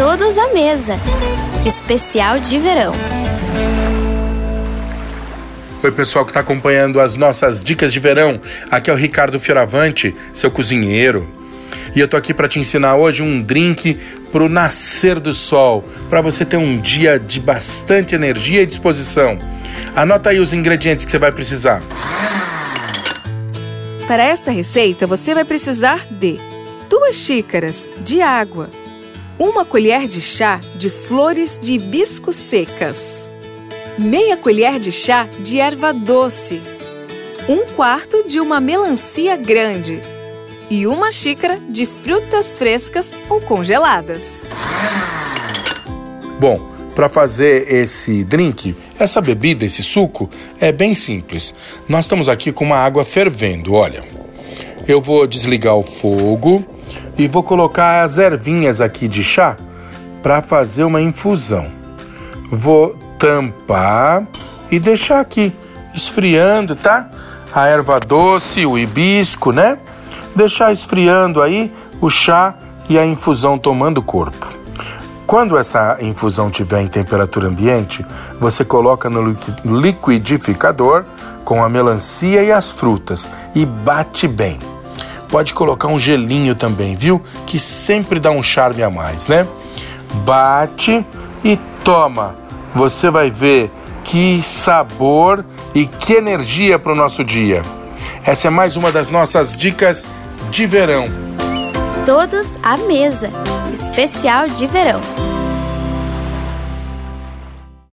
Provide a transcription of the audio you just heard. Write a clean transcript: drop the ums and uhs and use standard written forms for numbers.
Todos à mesa. Especial de verão. Oi, pessoal que está acompanhando as nossas dicas de verão. Aqui é o Ricardo Fioravante, seu cozinheiro. E eu tô aqui para te ensinar hoje um drink pro nascer do sol, para você ter um dia de bastante energia e disposição. Anota aí os ingredientes que você vai precisar. Para esta receita, você vai precisar de 2 xícaras de água, 1 colher de chá de flores de hibisco secas, meia colher de chá de erva doce, 1/4 de uma melancia grande e 1 xícara de frutas frescas ou congeladas. Bom, para fazer esse drink, essa bebida, esse suco, é bem simples. Nós estamos aqui com uma água fervendo, olha. Eu vou desligar o fogo e vou colocar as ervinhas aqui de chá para fazer uma infusão. Vou tampar e deixar aqui esfriando, tá? A erva doce, o hibisco, né? Deixar esfriando aí o chá e a infusão tomando corpo. Quando essa infusão estiver em temperatura ambiente, você coloca no liquidificador com a melancia e as frutas e bate bem. Pode colocar um gelinho também, viu? Que sempre dá um charme a mais, né? Bate e toma. Você vai ver que sabor e que energia para o nosso dia. Essa é mais uma das nossas dicas de verão. Todos à mesa. Especial de verão.